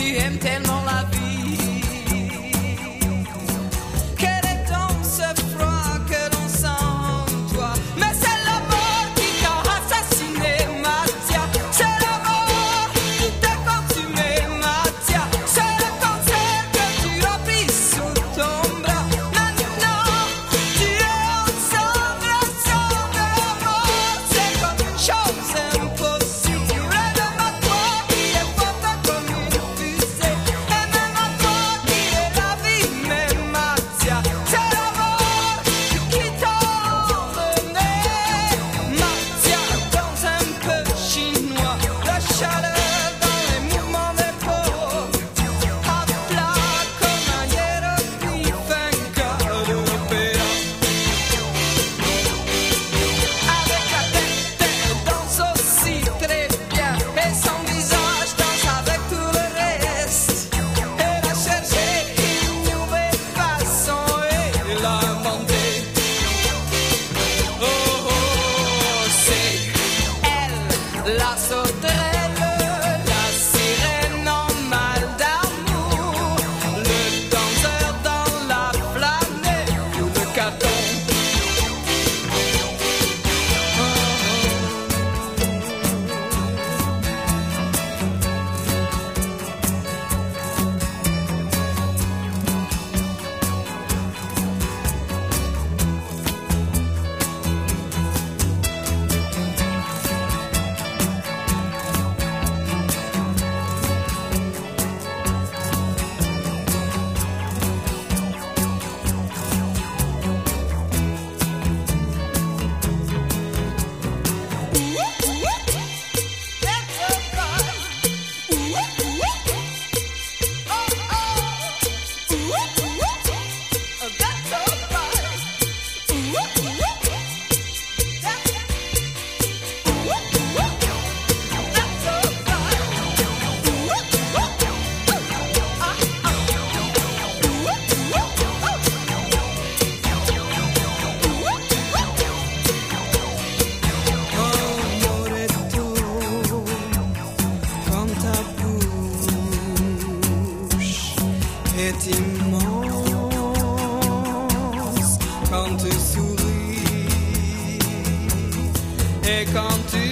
tu aimes tellement la vie. Quel est donc ce froid que l'on sent en toi? Mais c'est l'amour qui t'a assassiné, Mathia. C'est l'amour qui t'a consumé, Mathia. C'est le cancer que tu as pris sous ton bras. Maintenant, tu es ensemble de l'amour. C'est comme une chose impossible. Tu rêves à toi qui est forte comme une fusée. Et même à toi qui est la vie, mais Mathia. C'est l'amour qui t'a emmené, Mathia, dans un peu chinois. La chaleur dans les mouvements des peaux. À plat comme un hiéroglyphe, un cœur européen. Avec la tête, elle danse aussi très bien. Et son visage danse avec tout le reste. Elle a cherché une nouvelle façon et l'a inventée. Oh, oh, c'est elle, la sauterelle, la sirène en mal d'amour, le danseur dans la planète ou le caton. Est immense quand tu souris et quand tu